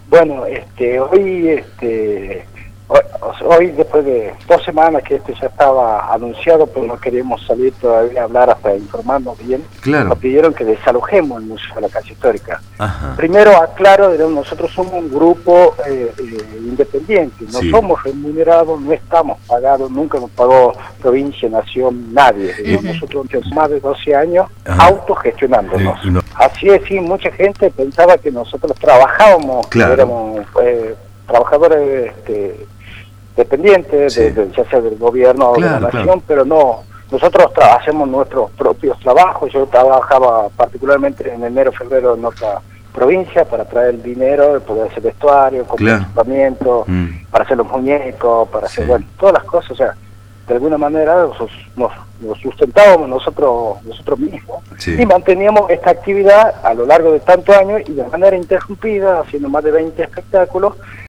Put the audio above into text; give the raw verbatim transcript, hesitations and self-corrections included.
Bueno, este, hoy, este, hoy, hoy, después de dos semanas que esto ya estaba anunciado, pero no queríamos salir todavía a hablar hasta informarnos bien, claro. Nos pidieron que desalojemos el Museo de la Casa Histórica. Ajá. Primero aclaro, nosotros somos un grupo eh, eh, independiente, no sí. somos remunerados, no estamos pagados, nunca nos pagó provincia, nación, nadie. Uh-huh. Nosotros tenemos más de doce años Ajá. autogestionándonos. Sí, no. Así es, sí, mucha gente pensaba que nosotros trabajábamos, claro. que éramos eh, trabajadores este, dependientes, sí. de, de, ya sea del gobierno o claro, de la nación, claro. pero no, nosotros hacemos nuestros propios trabajos. Yo trabajaba particularmente en enero, febrero en otra provincia para traer el dinero, poder hacer vestuario, comprar claro. equipamiento, mm. para hacer los muñecos, para hacer, sí. bueno, todas las cosas, o sea, de alguna manera nos, nos, nos sustentábamos nosotros nosotros mismos sí. y manteníamos esta actividad a lo largo de tantos años y de manera interrumpida, haciendo más de veinte espectáculos,